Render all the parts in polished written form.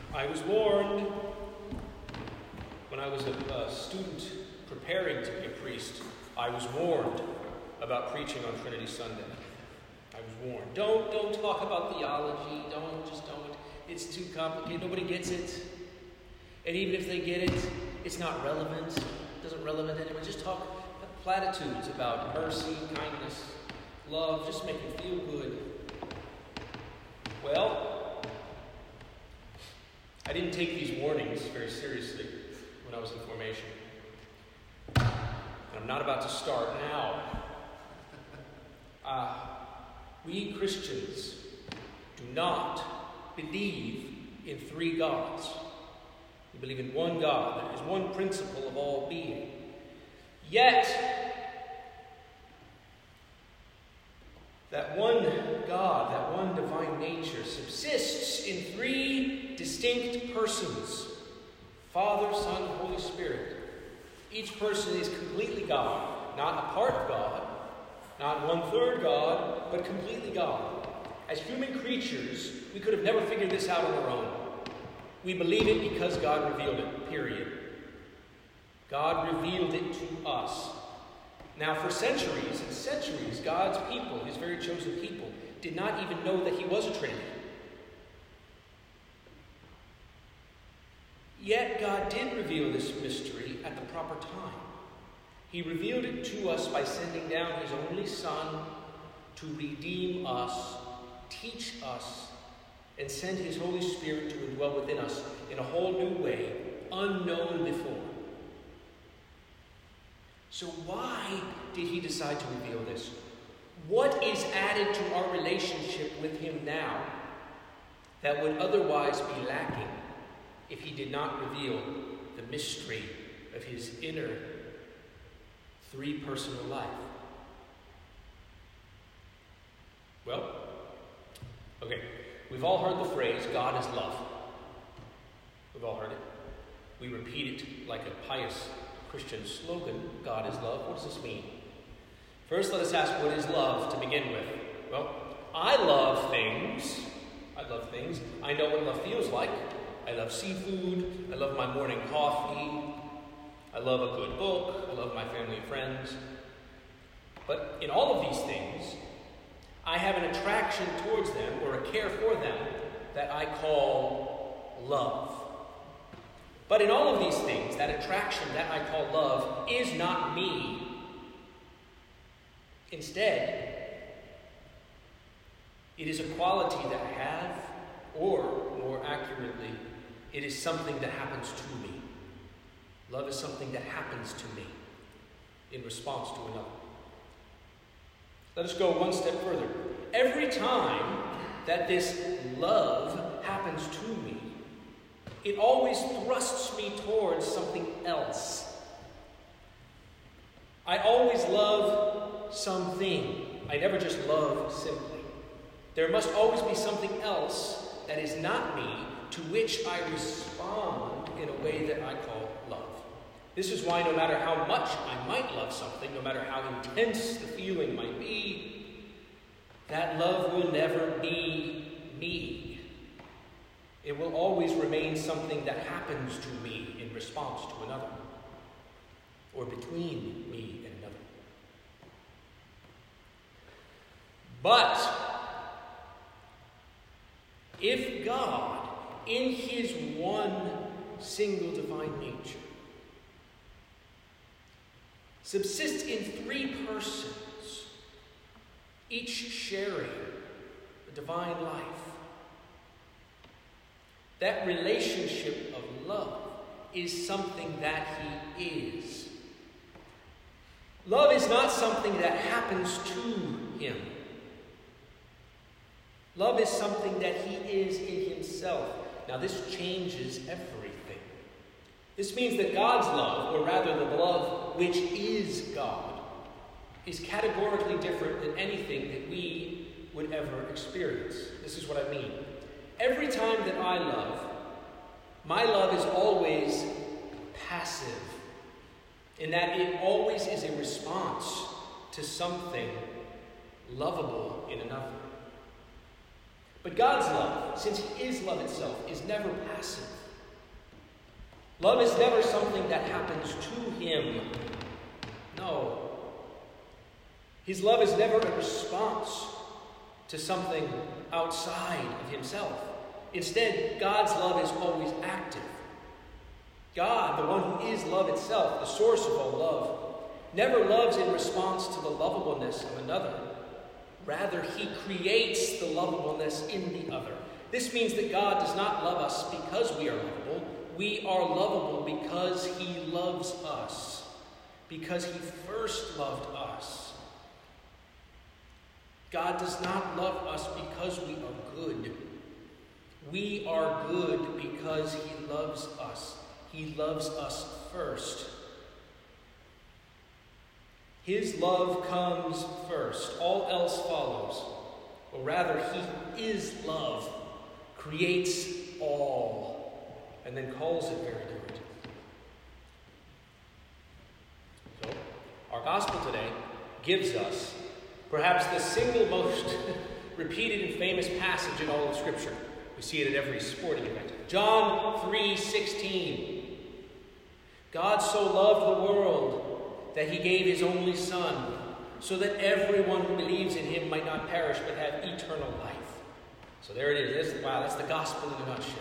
I was warned when I was a student preparing to be a priest. I was warned about preaching on Trinity Sunday. I was warned. Don't talk about theology. Don't. It's too complicated. Nobody gets it. And even if they get it, it's not relevant. It doesn't relevant anymore. Just talk platitudes about mercy, kindness, love. Just make it feel good. Well, I didn't take these warnings very seriously when I was in formation. And I'm not about to start now. We Christians do not believe in three gods. We believe in one God. There is one principle of all being. Yet, that one God, that one divine nature, subsists in three distinct persons: Father, Son, and Holy Spirit. Each person is completely God, not a part of God, not 1/3 God, but completely God. As human creatures, we could have never figured this out on our own. We believe it because God revealed it, period. God revealed it to us. Now, for centuries and centuries, God's people, his very chosen people, did not even know that he was a Trinity. Yet God did reveal this mystery at the proper time. He revealed it to us by sending down his only Son to redeem us, teach us, and send his Holy Spirit to indwell within us in a whole new way, unknown before. So why did he decide to reveal this? What is added to our relationship with him now that would otherwise be lacking if he did not reveal the mystery of his inner three-personal life? Well, okay, we've all heard the phrase, God is love. We've all heard it. We repeat it like a pious Christian slogan, God is love. What does this mean? First, let us ask, what is love to begin with? Well, I love things. I know what love feels like. I love seafood. I love my morning coffee. I love a good book. I love my family and friends. But in all of these things, I have an attraction towards them or a care for them that I call love. But in all of these things, that attraction that I call love is not me. Instead, it is a quality that I have, or more accurately, it is something that happens to me. Love is something that happens to me in response to another. Let us go one step further. Every time that this love happens to me, it always thrusts me towards something else. I always love something. I never just love simply. There must always be something else that is not me, to which I respond in a way that I call love. This is why no matter how much I might love something, no matter how intense the feeling might be, that love will never be me. It will always remain something that happens to me in response to another, or between me and another. But if God, in his one single divine nature, subsists in three persons, each sharing the divine life, that relationship of love is something that he is. Love is not something that happens to him. Love is something that he is in himself. Now this changes everything. This means that God's love, or rather the love which is God, is categorically different than anything that we would ever experience. This is what I mean. Every time that I love, my love is always passive, in that it always is a response to something lovable in another. But God's love, since he is love itself, is never passive. Love is never something that happens to him. No. His love is never a response to something outside of himself. Instead, God's love is always active. God, the one who is love itself, the source of all love, never loves in response to the lovableness of another. Rather, he creates the lovableness in the other. This means that God does not love us because we are lovable. We are lovable because he loves us, because he first loved us. God does not love us because we are good. We are good because he loves us. He loves us first. His love comes first. All else follows. Or rather, he who is love creates all and then calls it very good. So, our gospel today gives us perhaps the single most repeated and famous passage in all of Scripture. We see it at every sporting event. John 3:16. God so loved the world that he gave his only Son, so that everyone who believes in him might not perish but have eternal life. So there it is. That's the gospel in a nutshell.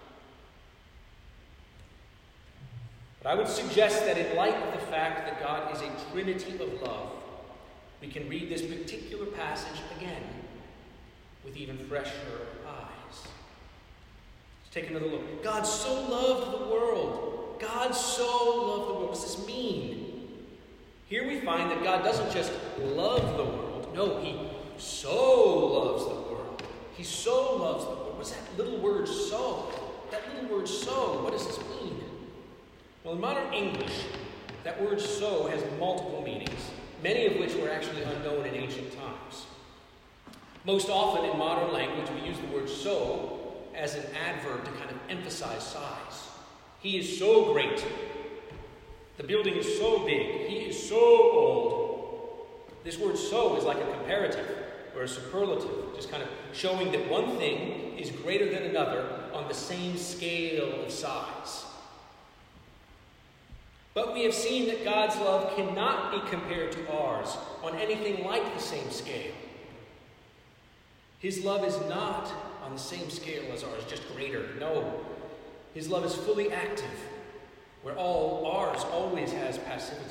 But I would suggest that in light of the fact that God is a trinity of love, we can read this particular passage again with even fresher eyes. Let's take another look. God so loved the world. God so loved the world. What does this mean? Here we find that God doesn't just love the world. No, he so loves the world. He so loves the world. What's that little word so? That little word so, what does this mean? Well, in modern English, that word so has multiple meanings, many of which were actually unknown in ancient times. Most often in modern language, we use the word so as an adverb to kind of emphasize size. He is so great. The building is so big. He is so old. This word so is like a comparative or a superlative, just kind of showing that one thing is greater than another on the same scale of size. But we have seen that God's love cannot be compared to ours on anything like the same scale. His love is not on the same scale as ours, just greater. No. His love is fully active, where all ours always has passivity.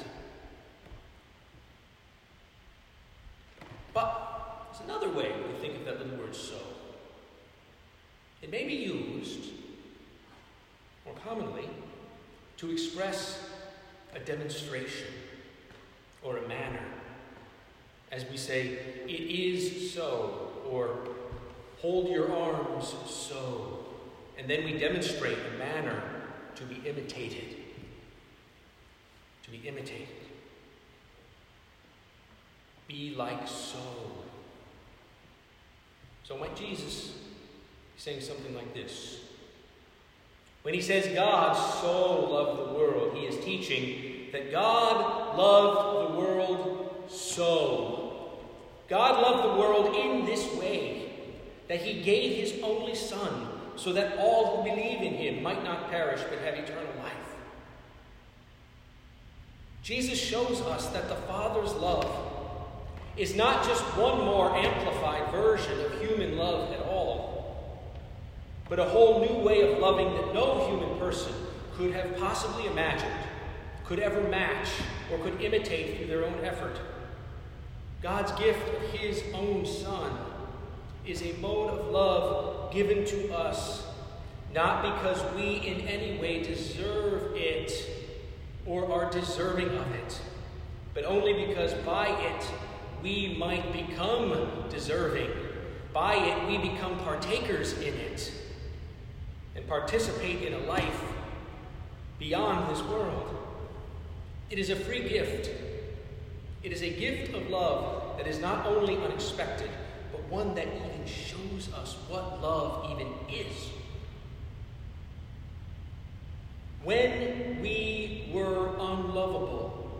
But there's another way we think of that little word so. It may be used, more commonly, to express a demonstration or a manner. As we say, it is so, or hold your arms so. And then we demonstrate a manner to be imitated. To be imitated. Be like so. So might Jesus be saying something like this. When he says God so loved the world, he is teaching that God loved the world so. God loved the world in this way, that he gave his only Son, so that all who believe in him might not perish but have eternal life. Jesus shows us that the Father's love is not just one more amplified version of human love at all, but a whole new way of loving that no human person could have possibly imagined, could ever match, or could imitate through their own effort. God's gift of his own Son is a mode of love given to us, not because we in any way deserve it or are deserving of it, but only because by it we might become deserving. By it we become partakers in it and participate in a life beyond this world. It is a free gift. It is a gift of love that is not only unexpected, but one that even shows us what love even is. When we were unlovable,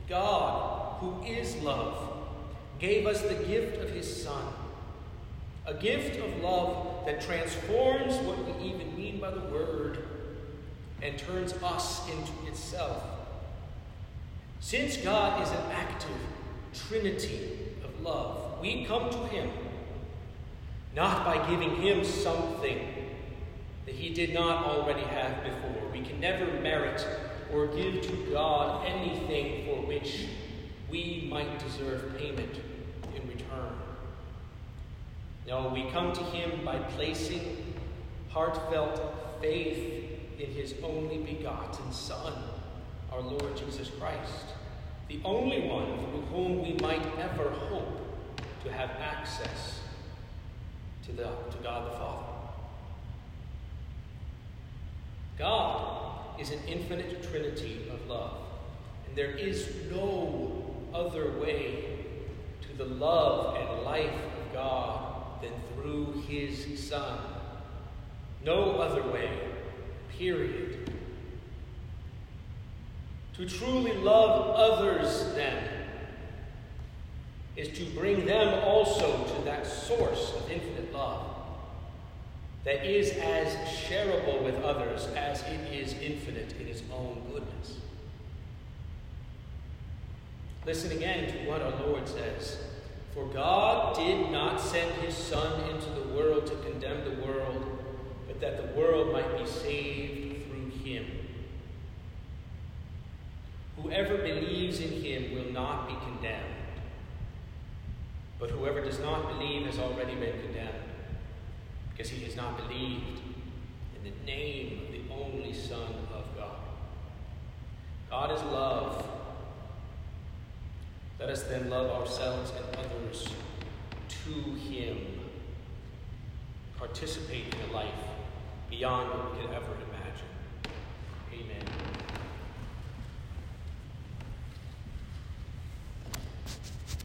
God, who is love, gave us the gift of his Son, a A gift of love that transforms what we even mean by the word and turns us into itself. Since God is an active trinity of love, we come to him not by giving him something that he did not already have before. We can never merit or give to God anything for which we might deserve payment in return. No, we come to him by placing heartfelt faith in his only begotten Son, our Lord Jesus Christ, the only one through whom we might ever hope to have access to God the Father. God is an infinite trinity of love, and there is no other way to the love and life of God than through his Son. No other way, period. To truly love others, then, is to bring them also to that source of infinite love that is as shareable with others as it is infinite in its own goodness. Listen again to what our Lord says. For God did not send his Son into the world to condemn the world, but that the world might be saved through him. Whoever believes in him will not be condemned, but whoever does not believe has already been condemned, because he has not believed in the name of the only Son of God. God is love. Let us then love ourselves and others to him. Participate in a life beyond what we could ever imagine.